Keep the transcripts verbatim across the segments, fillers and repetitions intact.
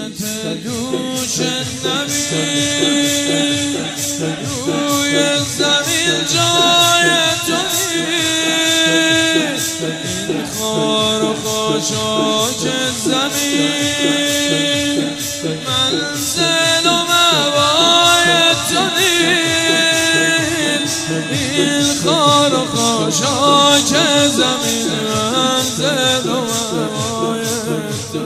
دوش نبی روی زمین جای تو نیست، این خار و خاشاک زمین منزل و موای تو نیست، این خار و خاشاک زمین منزل و موای تو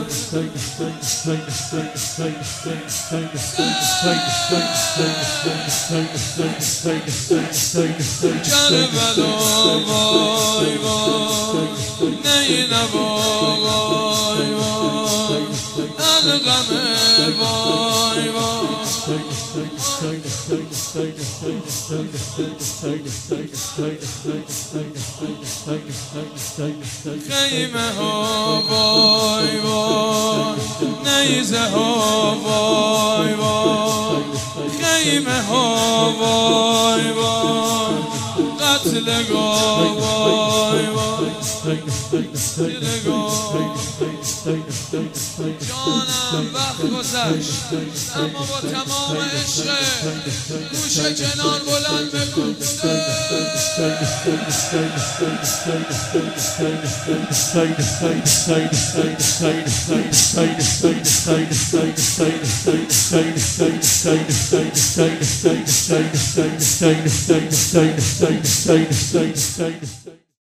کربلا وای وای نینوا وای وای الغم وای وای خیمه ها وای وای نیزه ها وای وای خیمه ها وای وای قتلگاه وای وای قتلگاه جانم وقت گذشت اما با تمام عشق گوش کنار بلند بگو Say